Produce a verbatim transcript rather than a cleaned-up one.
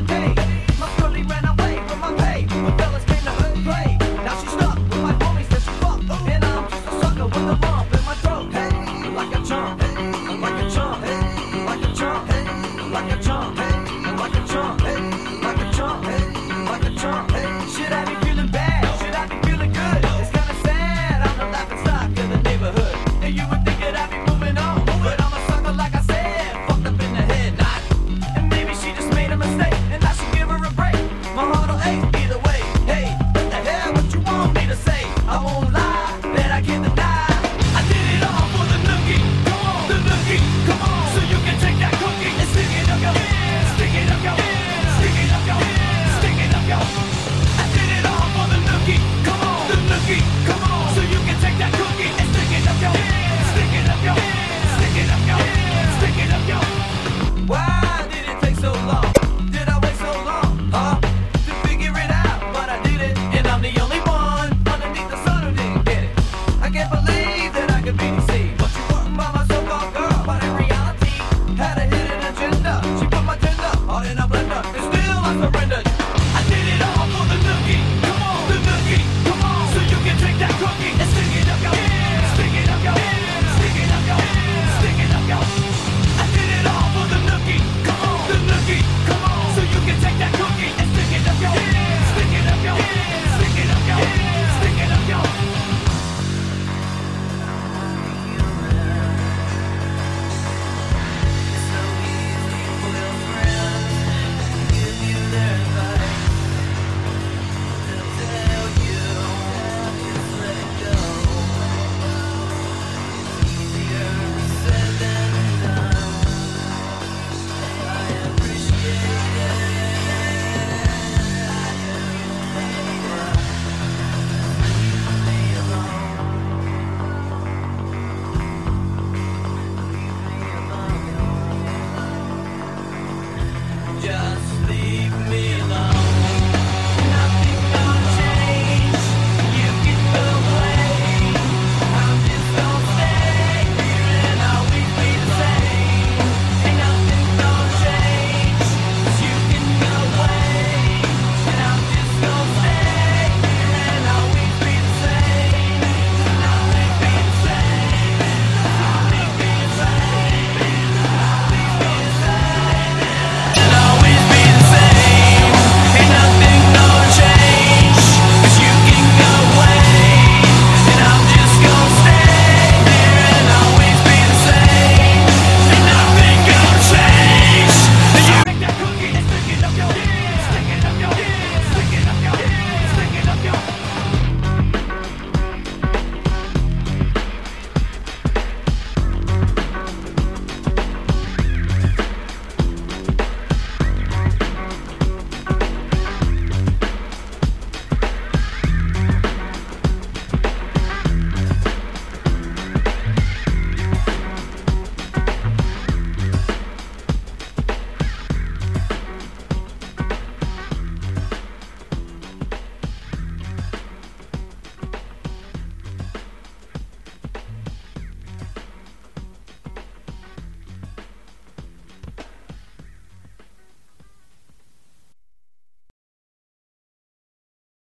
feeling pain. My girlie ran away with my pay. When fellas came to play. Now she's stuck with my homies that she fucked. And I'm just a sucker with a lump in my throat. Hey, like a chump, hey, like a chump, hey, like a chump, hey, like a chump, hey, like a chump, hey, like a chump, hey, like a chump, hey. Should I be feeling bad? Should I be feeling good? It's kinda sad. I'm the laughing stock in the neighborhood. And you would think that I'd be moving on, but I'm a sucker like I said, fucked up in the head, not. And maybe she just made a mistake, and I should give her a break. My heart will ache either way. Hey, what the hell? What you want me to say? I won't lie, that I can't deny. I did it all for the nookie. Come on, the nookie. Come on, so you can take that cookie and stick it up your, stick it up your, stick it up your, stick it up your. I did it all for the nookie. Come on, the nookie. Come on, so you can take that cookie and stick it up your, stick it up your, stick it up your, stick it up your. Why did it take so long? Did I wait so long, huh? To figure it out, but I did it, and I'm the only one underneath the sun who didn't get it. I can't believe that I could be deceived, but you wasn't by my so-called girl, but in reality, had a hidden agenda. She put my tender heart in a blender, and still I surrender.